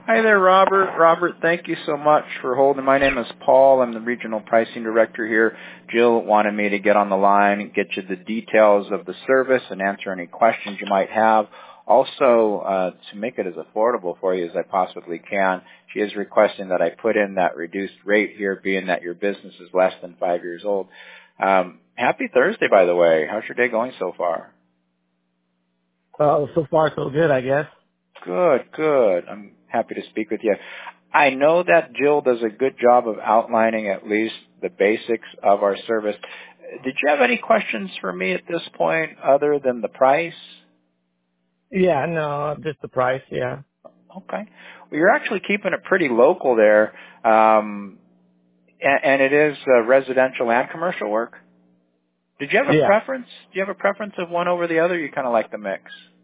Hi there, Robert. Robert, thank you so much for holding. My name is Paul. I'm the Regional Pricing Director here. Jill wanted me to get on the line and get you the details of the service and answer any questions you might have. Also, to make it as affordable for you as I possibly can, she is requesting that I put in that reduced rate here, being that your business is less than 5 years old. Happy Thursday, by the way. How's your day going so far? So far so good, I guess. Good, good. I'm happy to speak with you. I know that Jill does a good job of outlining at least the basics of our service. Did you have any questions for me at this point other than the price? Yeah, no, just the price, yeah. Okay. Well, you're actually keeping it pretty local there, and it is residential and commercial work. Did you have a preference? Do you have a preference of one over the other? You kind of like the mix?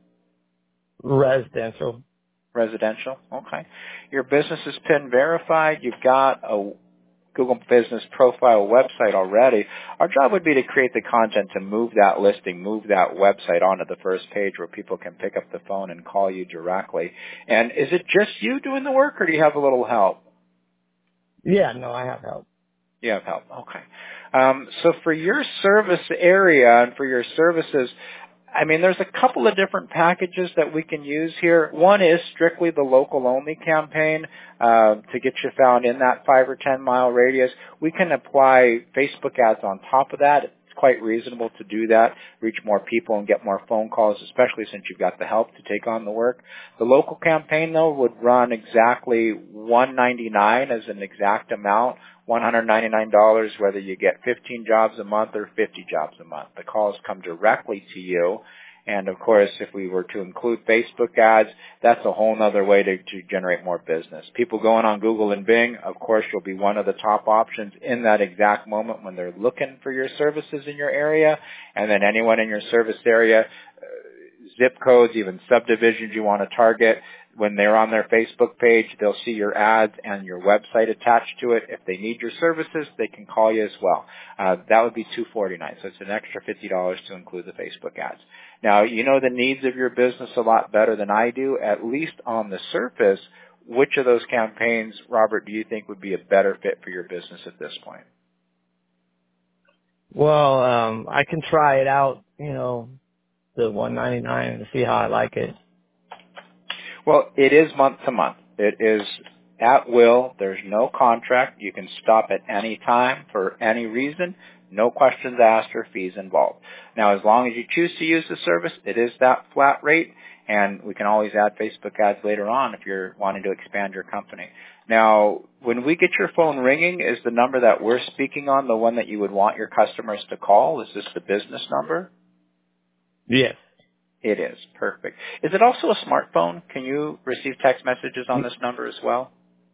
Residential. Residential, okay. Your business is PIN verified. You've got a Google Business Profile website already. Our job would be to create the content to move that listing, move that website onto the first page where people can pick up the phone and call you directly. And is it just you doing the work, or do you have a little help? Yeah, no, I have help. You have help, okay. So for your service area and for your services, I mean, there's a couple of different packages that we can use here. One is strictly the local only campaign to get you found in that 5 or 10 mile radius. We can apply Facebook ads on top of that. It's quite reasonable to do that, reach more people and get more phone calls, especially since you've got the help to take on the work. The local campaign, though, would run exactly $199 as an exact amount. $199 whether you get 15 jobs a month or 50 jobs a month. The calls come directly to you. And of course, if we were to include Facebook ads, that's a whole other way to generate more business. People going on Google and Bing, of course, you'll be one of the top options in that exact moment when they're looking for your services in your area. And then anyone in your service area, zip codes, even subdivisions you want to target, when they're on their Facebook page, they'll see your ads and your website attached to it. If they need your services, they can call you as well. That would be $249, so it's an extra $50 to include the Facebook ads. Now, you know the needs of your business a lot better than I do. At least on the surface, which of those campaigns, Robert, do you think would be a better fit for your business at this point? Well, I can try it out, you know, the $199 to see how I like it. Well, it is month to month. It is at will. There's no contract. You can stop at any time for any reason. No questions asked or fees involved. Now, as long as you choose to use the service, it is that flat rate, and we can always add Facebook ads later on if you're wanting to expand your company. Now, when we get your phone ringing, is the number that we're speaking on the one that you would want your customers to call? Is this the business number? Yes. It is. Perfect. Is it also a smartphone? Can you receive text messages on this number as well?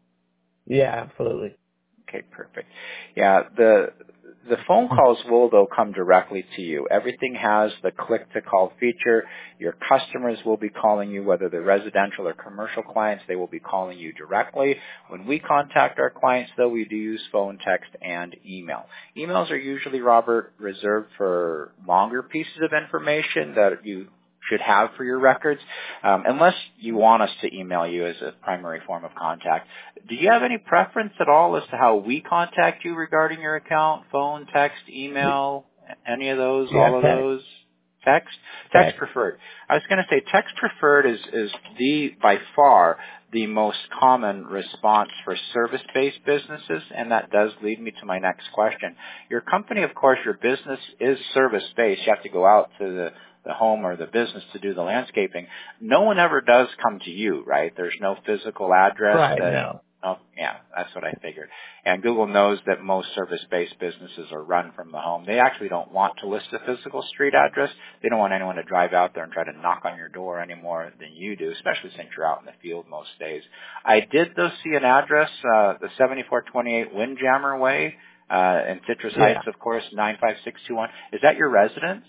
Yeah, absolutely. Okay, perfect. Yeah, the phone calls will, though, come directly to you. Everything has the click-to-call feature. Your customers will be calling you, whether they're residential or commercial clients, they will be calling you directly. When we contact our clients, though, we do use phone, text, and email. Emails are usually, Robert, reserved for longer pieces of information that you should have for your records, unless you want us to email you as a primary form of contact. Do you have any preference at all as to how we contact you regarding your account? Phone, text, email, any of those, Yeah, all of those? Text? Text preferred. I was going to say text preferred is by far the most common response for service-based businesses, and that does lead me to my next question. Your company, of course, your business is service-based. You have to go out to the home or the business to do the landscaping. No one ever does come to you, right? There's no physical address. Right, no. Oh, yeah, that's what I figured. And Google knows that most service-based businesses are run from the home. They actually don't want to list a physical street address. They don't want anyone to drive out there and try to knock on your door any more than you do, especially since you're out in the field most days. I did, though, see an address, the 7428 Windjammer Way in Citrus Heights, of course, 95621. Is that your residence?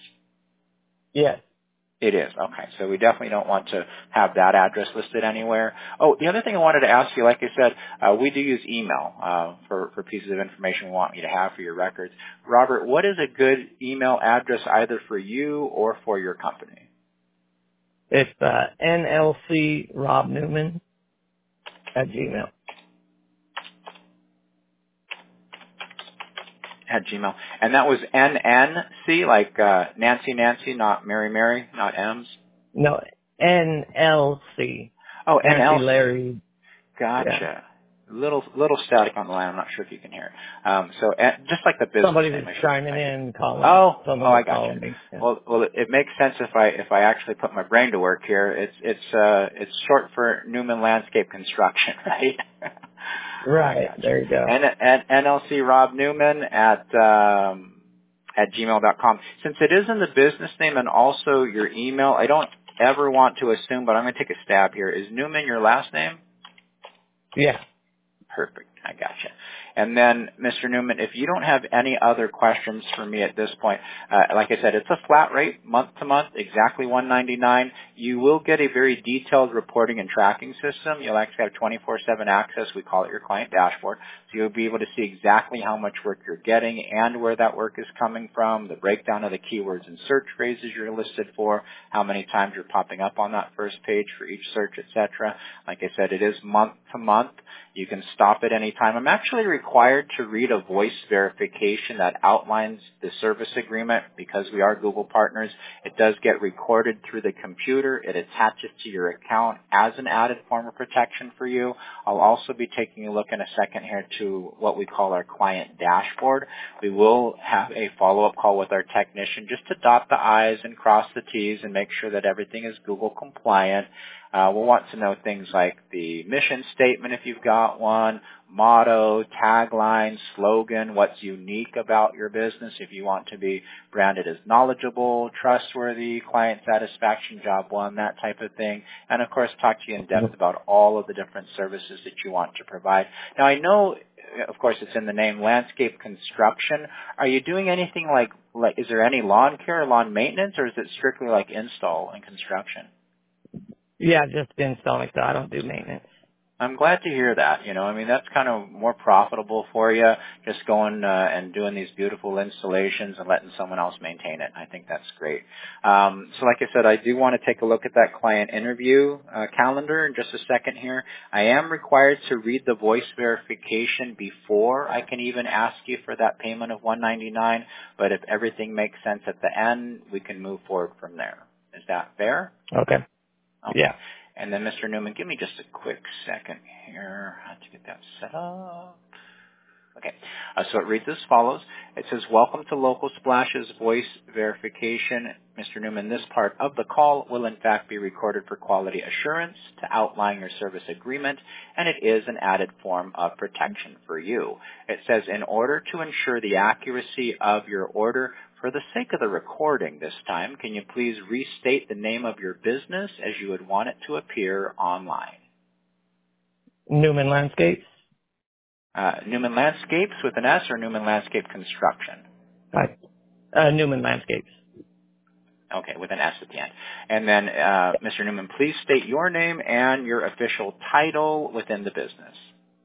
Yes. It is. Okay. So we definitely don't want to have that address listed anywhere. Oh, the other thing I wanted to ask you, like I said, we do use email for pieces of information we want you to have for your records. Robert, what is a good email address either for you or for your company? It's NLC Rob Newman at Gmail. At Gmail. And that was NNC, like Nancy, not Mary, not M's? No, NLC. Oh, Nancy, NLC. Larry. Gotcha. Yeah. Little static on the line. I'm not sure if you can hear it. So just like the business Somebody name. was chiming in, calling. Oh, Someone I was gotcha. calling me. Yeah. Well, it makes sense if I actually put my brain to work here. It's short for Newman Landscape Construction, right? Right. Gotcha. There you go. And NLC Rob Newman at gmail.com. Since it is in the business name and also your email, I don't ever want to assume, but I'm going to take a stab here. Is Newman your last name? Yeah. Perfect. I gotcha. And then, Mr. Newman, if you don't have any other questions for me at this point, like I said, it's a flat rate, month to month, exactly $199. You will get a very detailed reporting and tracking system. You'll actually have 24/7 access. We call it your client dashboard. So you'll be able to see exactly how much work you're getting and where that work is coming from, the breakdown of the keywords and search phrases you're listed for, how many times you're popping up on that first page for each search, etc. Like I said, it is month to month. You can stop at any time. I'm actually required to read a voice verification that outlines the service agreement because we are Google partners. It does get recorded through the computer. It attaches to your account as an added form of protection for you. I'll also be taking a look in a second here to what we call our client dashboard. We will have a follow-up call with our technician just to dot the I's and cross the T's and make sure that everything is Google compliant. We'll want to know things like the mission statement if you've got one, motto, tagline, slogan, what's unique about your business if you want to be branded as knowledgeable, trustworthy, client satisfaction, job one, that type of thing. And of course, talk to you in depth about all of the different services that you want to provide. Now I know, of course, it's in the name, landscape construction. Are you doing anything like is there any lawn care, lawn maintenance, or is it strictly like install and construction? Yeah, just installing, so I don't do maintenance. I'm glad to hear that. I mean, that's kind of more profitable for you, just going and doing these beautiful installations and letting someone else maintain it. I think that's great. So like I said, I do want to take a look at that client interview calendar in just a second here. I am required to read the voice verification before I can even ask you for that payment of $199, but if everything makes sense at the end, we can move forward from there. Is that fair? Okay. Yeah. And then, Mr. Newman, give me just a quick second here. I have to get that set up. Okay. So it reads as follows. It says, welcome to Local Splash's voice verification. Mr. Newman, this part of the call will in fact be recorded for quality assurance to outline your service agreement, and it is an added form of protection for you. It says, in order to ensure the accuracy of your order, for the sake of the recording this time, can you please restate the name of your business as you would want it to appear online? Newman Landscapes? Newman Landscapes with an S or Newman Landscape Construction? Newman Landscapes. Okay, with an S at the end. And then, Mr. Newman, please state your name and your official title within the business.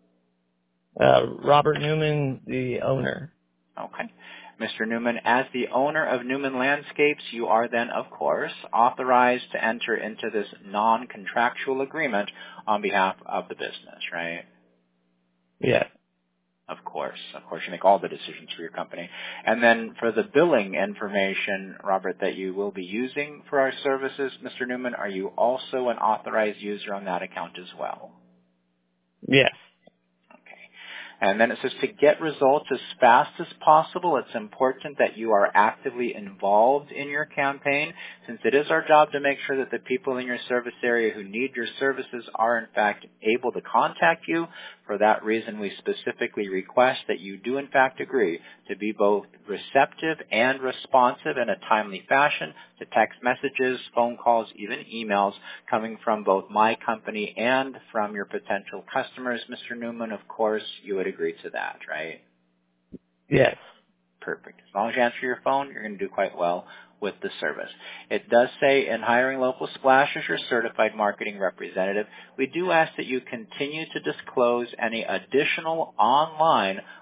Robert Newman, the owner. Okay. Mr. Newman, as the owner of Newman Landscapes, you are then, of course, authorized to enter into this non-contractual agreement on behalf of the business, right? Yes. Of course. Of course, you make all the decisions for your company. And then for the billing information, Robert, that you will be using for our services, Mr. Newman, are you also an authorized user on that account as well? Yes. And then it says to get results as fast as possible, it's important that you are actively involved in your campaign, since it is our job to make sure that the people in your service area who need your services are in fact able to contact you. For that reason, we specifically request that you do in fact agree to be both receptive and responsive in a timely fashion to text messages, phone calls, even emails coming from both my company and from your potential customers. Mr. Newman, of course, you would agree to that, right? Yes. Perfect. As long as you answer your phone, you're going to do quite well with the service. It does say in hiring Local Splash as your certified marketing representative, we do ask that you continue to disclose any additional online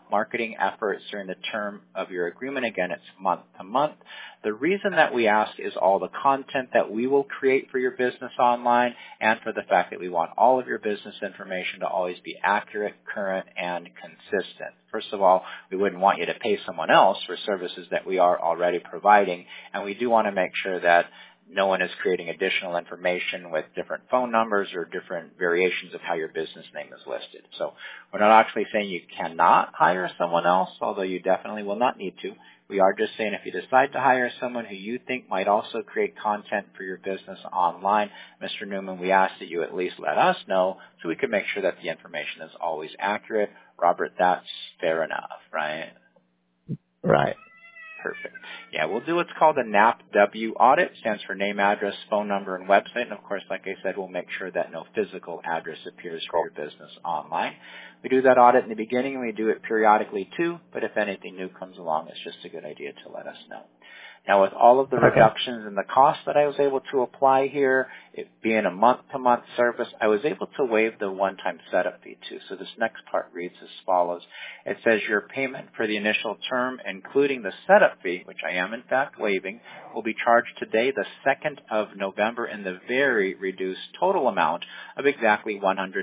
marketing efforts during the term of your agreement. Again, it's month to month. The reason that we ask is all the content that we will create for your business online, and for the fact that we want all of your business information to always be accurate, current, and consistent. First of all, we wouldn't want you to pay someone else for services that we are already providing, and we do want to make sure that no one is creating additional information with different phone numbers or different variations of how your business name is listed. So we're not actually saying you cannot hire someone else, although you definitely will not need to. We are just saying if you decide to hire someone who you think might also create content for your business online, Mr. Newman, we ask that you at least let us know so we can make sure that the information is always accurate. Robert, that's fair enough, right? Right. Perfect. Yeah, we'll do what's called a NAPW audit. Stands for name, address, phone number, and website. And of course, like I said, we'll make sure that no physical address appears for your business online. We do that audit in the beginning, and we do it periodically too. But if anything new comes along, it's just a good idea to let us know. Now, with all of the reductions in the cost that I was able to apply here, it being a month-to-month service, I was able to waive the one-time setup fee too. So this next part reads as follows. It says your payment for the initial term, including the setup fee, which I am in fact waiving, will be charged today, the 2nd of November, in the very reduced total amount of exactly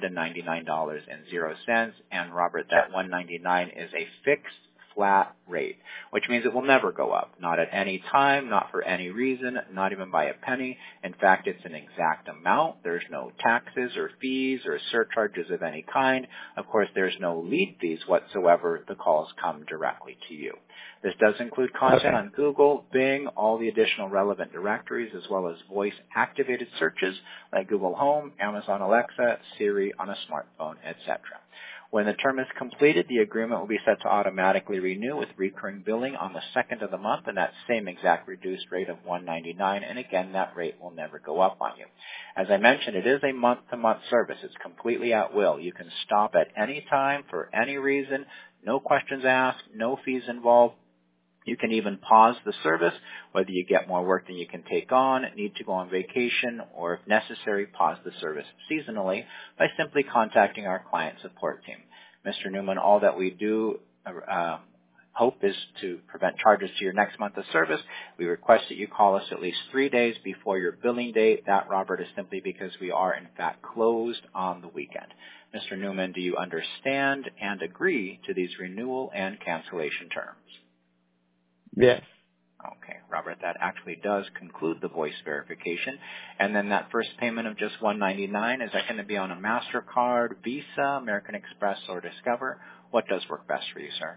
$199.00. And Robert, that $199 is a fixed flat rate, which means it will never go up, not at any time, not for any reason, not even by a penny. In fact, it's an exact amount. There's no taxes or fees or surcharges of any kind. Of course, there's no lead fees whatsoever. The calls come directly to you. This does include content on Google, Bing, all the additional relevant directories, as well as voice-activated searches like Google Home, Amazon Alexa, Siri on a smartphone, etc. When the term is completed, the agreement will be set to automatically renew with recurring billing on the 2nd of the month, and that same exact reduced rate of $199. And again, that rate will never go up on you. As I mentioned, it is a month-to-month service. It's completely at will. You can stop at any time for any reason. No questions asked, no fees involved. You can even pause the service, whether you get more work than you can take on, need to go on vacation, or if necessary, pause the service seasonally by simply contacting our client support team. Mr. Newman, all that we do hope is to prevent charges to your next month of service. We request that you call us at least 3 days before your billing date. That, Robert, is simply because we are, in fact, closed on the weekend. Mr. Newman, do you understand and agree to these renewal and cancellation terms? Yes. Okay, Robert, that actually does conclude the voice verification. And then that first payment of just $199, is that going to be on a MasterCard, Visa, American Express, or Discover? What does work best for you, sir?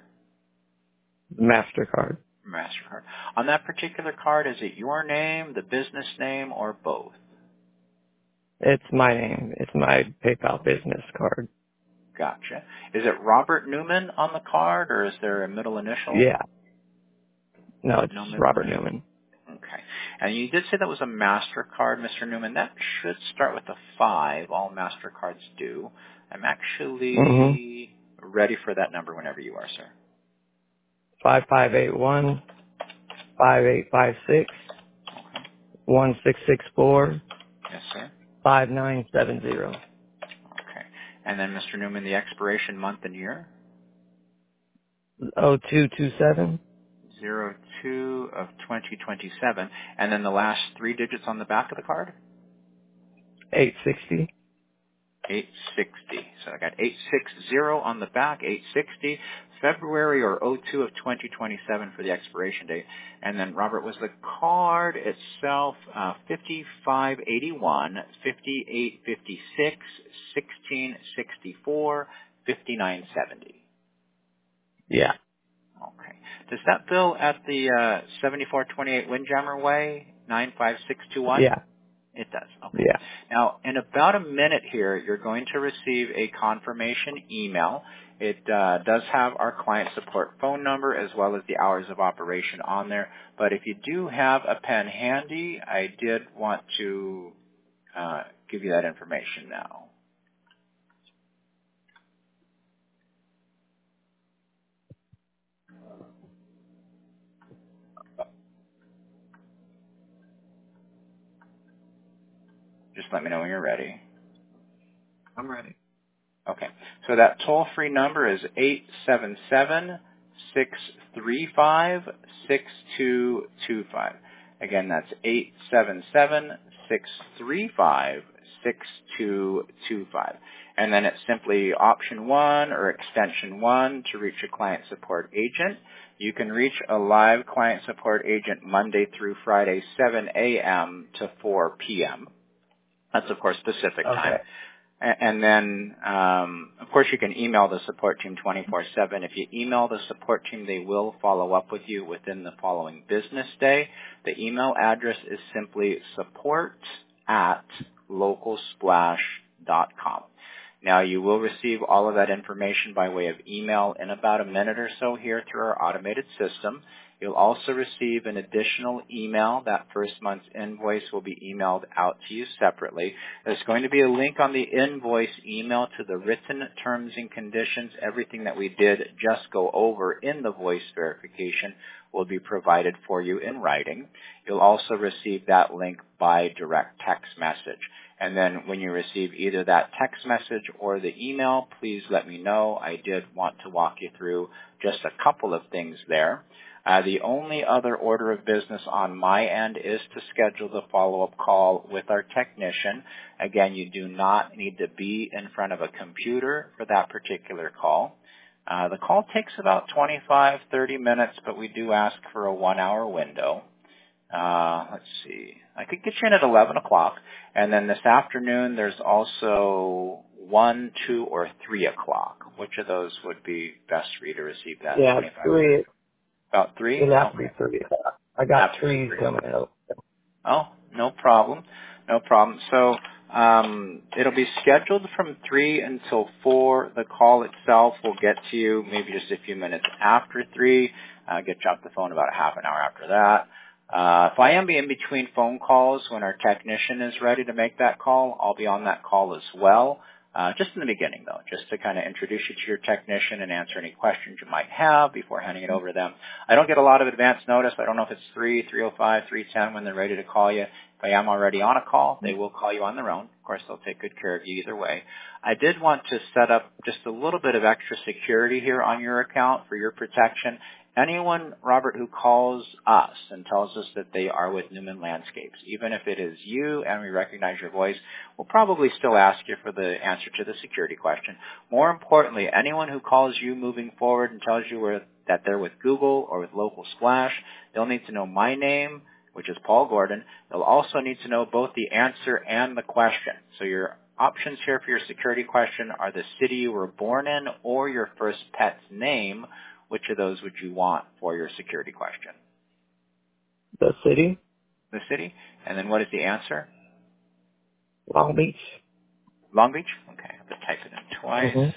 MasterCard. MasterCard. On that particular card, is it your name, the business name, or both? It's my name. It's my PayPal business card. Gotcha. Is it Robert Newman on the card, or is there a middle initial? Yeah. No, it's Robert Newman. Okay. And you did say that was a MasterCard, Mr. Newman. That should start with a 5. All MasterCards do. I'm actually ready for that number whenever you are, sir. 5581 5856 1664. Yes, sir. 5970. Okay. And then, Mr. Newman, the expiration month and year? 0227. 02 of 2027. And then the last 3 digits on the back of the card? 860. 860. So I got 860 on the back, 860. February or 02 of 2027 for the expiration date. And then, Robert, was the card itself 5581, 5856, 1664, 5970? Yeah. Okay. Does that bill at the 7428 Windjammer Way, 95621? Yeah. It does. Okay. Yeah. Now, in about a minute here, you're going to receive a confirmation email. It does have our client support phone number as well as the hours of operation on there. But if you do have a pen handy, I did want to give you that information now. Just let me know when you're ready. I'm ready. Okay. So that toll-free number is 877-635-6225. Again, that's 877-635-6225. And then it's simply option 1 or extension 1 to reach a client support agent. You can reach a live client support agent Monday through Friday, 7 a.m. to 4 p.m. That's, of course, Pacific time. Okay. And then, of course, you can email the support team 24/7. If you email the support team, they will follow up with you within the following business day. The email address is simply support@localsplash.com. Now, you will receive all of that information by way of email in about a minute or so here through our automated system. You'll also receive an additional email. That first month's invoice will be emailed out to you separately. There's going to be a link on the invoice email to the written terms and conditions. Everything that we did just go over in the voice verification will be provided for you in writing. You'll also receive that link by direct text message. And then when you receive either that text message or the email, please let me know. I did want to walk you through just a couple of things there. The only other order of business on my end is to schedule the follow-up call with our technician. Again, you do not need to be in front of a computer for that particular call. The call takes about 25-30 minutes, but we do ask for a 1-hour window. Let's see. I could get you in at 11 o'clock. And then this afternoon, there's also 1, 2, or 3 o'clock. Which of those would be best for you to receive that? Yeah, 3. About 3? It'll have to be 3. I got After 3 3. coming up. Oh, no problem. No problem. So it'll be scheduled from 3 until 4. The call itself will get to you maybe just a few minutes after 3. Get you off the phone about a half an hour after that. If I am in between phone calls when our technician is ready to make that call, I'll be on that call as well. Just in the beginning, though, just to kind of introduce you to your technician and answer any questions you might have before handing it over to them. I don't get a lot of advance notice. I don't know if it's 3:05, 3:10 when they're ready to call you. If I am already on a call, they will call you on their own. Of course, they'll take good care of you either way. I did want to set up just a little bit of extra security here on your account for your protection. Anyone, Robert, who calls us and tells us that they are with Newman Landscapes, even if it is you and we recognize your voice, we'll probably still ask you for the answer to the security question. More importantly, anyone who calls you moving forward and tells you that they're with Google or with Local Splash, they'll need to know my name, which is Paul Gordon. They'll also need to know both the answer and the question. So your options here for your security question are the city you were born in or your first pet's name. Which of those would you want for your security question? The city? The city. And then what is the answer? Long Beach. Long Beach? Okay, I have to type it in twice. Mm-hmm.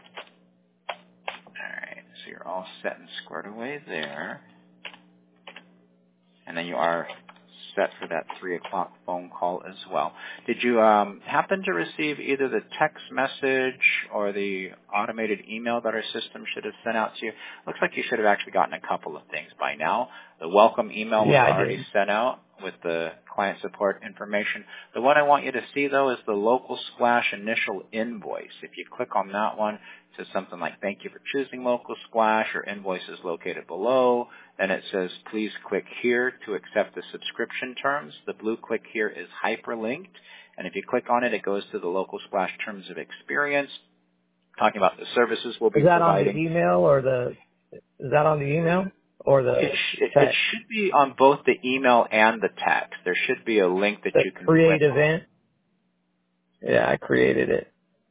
All right, so you're all set and squared away there. And then you are set for that 3 o'clock phone call as well. Did you happen to receive either the text message or the automated email that our system should have sent out to you? Looks like you should have actually gotten a couple of things by now. The welcome email was already sent out with the client support information. The one I want you to see, though, is the Local Splash initial invoice. If you click on that one, it says something like, thank you for choosing Local Splash, or invoice is located below. Then it says, please click here to accept the subscription terms. The blue click here is hyperlinked. And if you click on it, it goes to the Local Splash terms of experience, talking about the services we'll be providing. Is that on the email or is that on the email or the it should be on both the email and the text. There should be a link that you can create click event? Yeah, I created it.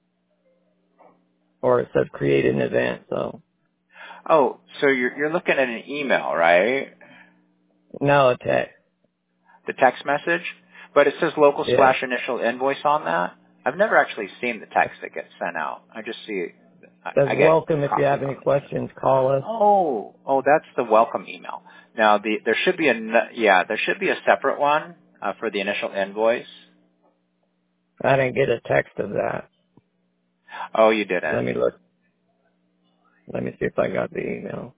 Or it says create an event, so. Oh, so you're looking at an email, right? No, a text. The text message? But it says Local Splash initial invoice on that. I've never actually seen the text that gets sent out. I just see it. It says welcome. If you have any questions, call us. Oh, that's the welcome email. Now there should be a separate one for the initial invoice. I didn't get a text of that. Oh, you didn't. Let me look. Let me see if I got the email.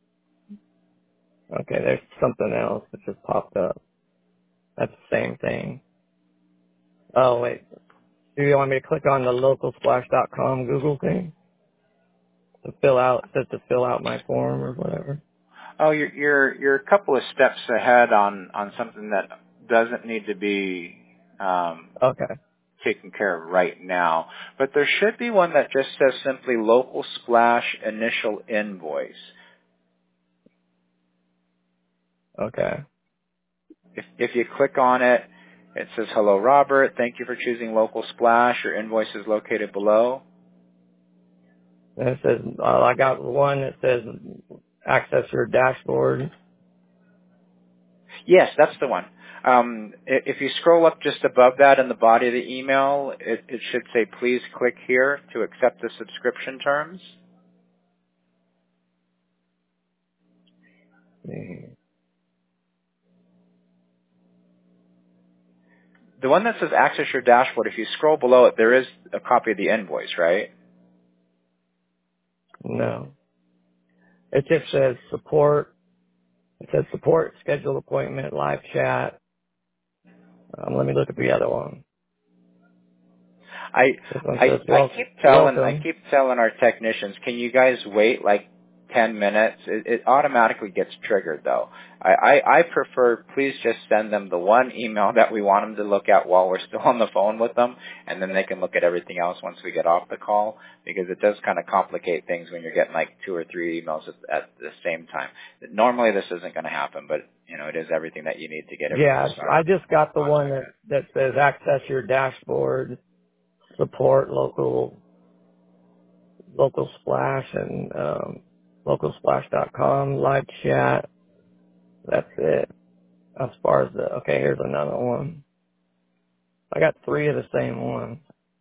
Okay, there's something else that just popped up. That's the same thing. Oh, wait. Do you want me to click on the localsplash.com Google thing to fill out my form or whatever? Oh, you're a couple of steps ahead on something that doesn't need to be Okay. taken care of right now. But there should be one that just says simply local splash initial invoice. Okay. If you click on it, it says, "Hello, Robert. Thank you for choosing Local Splash. Your invoice is located below." And it says, I got one that says access your dashboard. Yes, that's the one. If you scroll up just above that in the body of the email, it should say, "Please click here to accept the subscription terms." The one that says access your dashboard, if you scroll below it, there is a copy of the invoice, right? No. It just says support. It says support, schedule appointment, live chat. Let me look at the other one. This one says, I welcome. keep telling our technicians, can you guys wait like 10 minutes? It automatically gets triggered though. I prefer, please just send them the one email that we want them to look at while we're still on the phone with them, and then they can look at everything else once we get off the call, because it does kind of complicate things when you're getting like 2 or 3 emails at the same time. Normally this isn't going to happen, but you know, it is everything that you need to get everything started. I just got the one that says access your dashboard, support local splash and localsplash.com, live chat. That's it. As far as okay, here's another one. I got 3 of the same ones.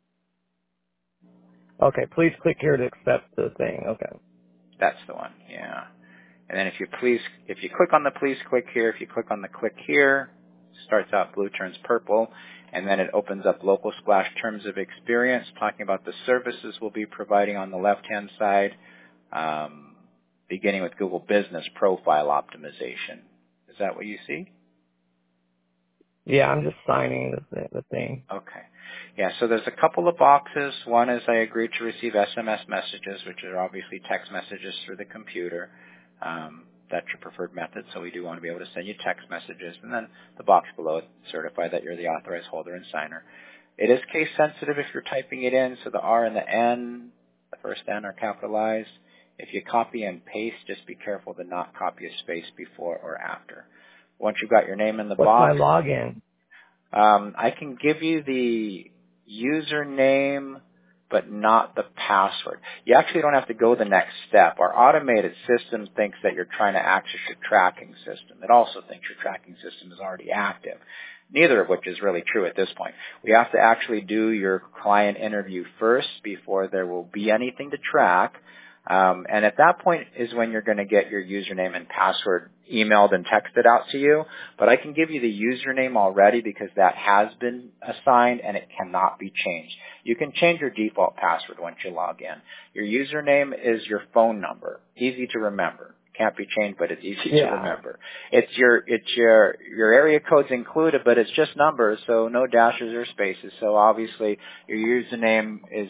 Okay, please click here to accept the thing. Okay. That's the one, yeah. And then if you click on the please click here, if you click on the click here, starts out blue, turns purple, and then it opens up Local Splash Terms of Experience, talking about the services we'll be providing on the left-hand side, beginning with Google Business Profile Optimization. Is that what you see? Yeah, I'm just signing the thing. Okay. Yeah, so there's a couple of boxes. One is I agree to receive SMS messages, which are obviously text messages through the computer. That's your preferred method, so we do want to be able to send you text messages. And then the box below it, certify that you're the authorized holder and signer. It is case sensitive if you're typing it in, so the R and the N, the first N are capitalized. If you copy and paste, just be careful to not copy a space before or after. Once you've got your name in the box. What's my login? I can give you the username, but not the password. You actually don't have to go the next step. Our automated system thinks that you're trying to access your tracking system. It also thinks your tracking system is already active, neither of which is really true at this point. We have to actually do your client interview first before there will be anything to track. And at that point is when you're going to get your username and password emailed and texted out to you. But I can give you the username already because that has been assigned and it cannot be changed. You can change your default password once you log in. Your username is your phone number. Easy to remember. Can't be changed, but it's easy to remember. It's your area code's included, but it's just numbers, so no dashes or spaces. So obviously your username is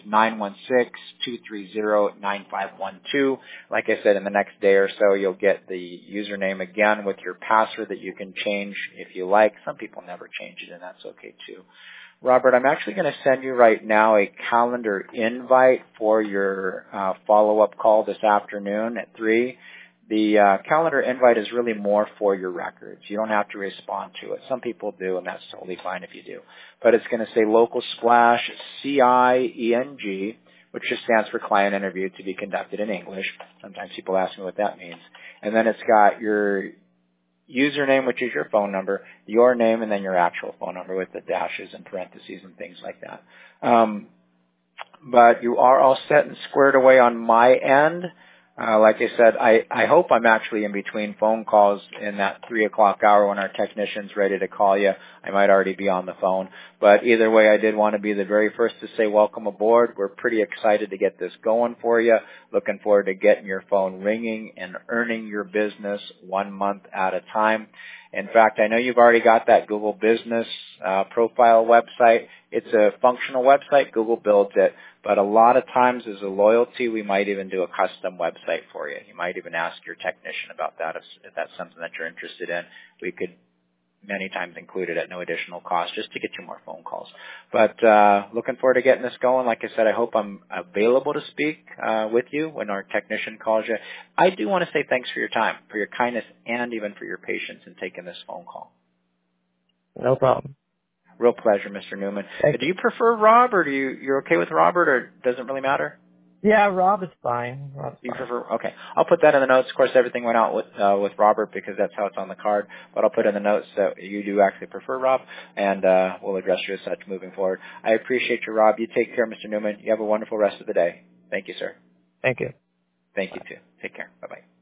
916-230-9512. Like I said, in the next day or so, you'll get the username again with your password that you can change if you like. Some people never change it, and that's okay too. Robert, I'm actually going to send you right now a calendar invite for your follow-up call this afternoon at 3. The calendar invite is really more for your records. You don't have to respond to it. Some people do, and that's totally fine if you do. But it's going to say Local Splash CIENG, which just stands for Client Interview to be conducted in English. Sometimes people ask me what that means. And then it's got your username, which is your phone number, your name, and then your actual phone number with the dashes and parentheses and things like that. But you are all set and squared away on my end. Like I said, I hope I'm actually in between phone calls in that 3 o'clock hour when our technician's ready to call you. I might already be on the phone. But either way, I did want to be the very first to say welcome aboard. We're pretty excited to get this going for you. Looking forward to getting your phone ringing and earning your business 1 month at a time. In fact, I know you've already got that Google Business profile website. It's a functional website. Google builds it. But a lot of times as a loyalty, we might even do a custom website for you. You might even ask your technician about that if that's something that you're interested in. We could many times include it at no additional cost just to get you more phone calls. But looking forward to getting this going. Like I said, I hope I'm available to speak with you when our technician calls you. I do want to say thanks for your time, for your kindness, and even for your patience in taking this phone call. No problem. Real pleasure, Mr. Newman. Thank Do you prefer Rob, or you're okay with Robert, or doesn't really matter? Yeah, Rob is fine. You prefer? Okay. I'll put that in the notes. Of course, everything went out with Robert because that's how it's on the card. But I'll put in the notes that you do actually prefer Rob, and we'll address you as such moving forward. I appreciate you, Rob. You take care, Mr. Newman. You have a wonderful rest of the day. Thank you, sir. Thank you. Thank you, too. Take care. Bye-bye.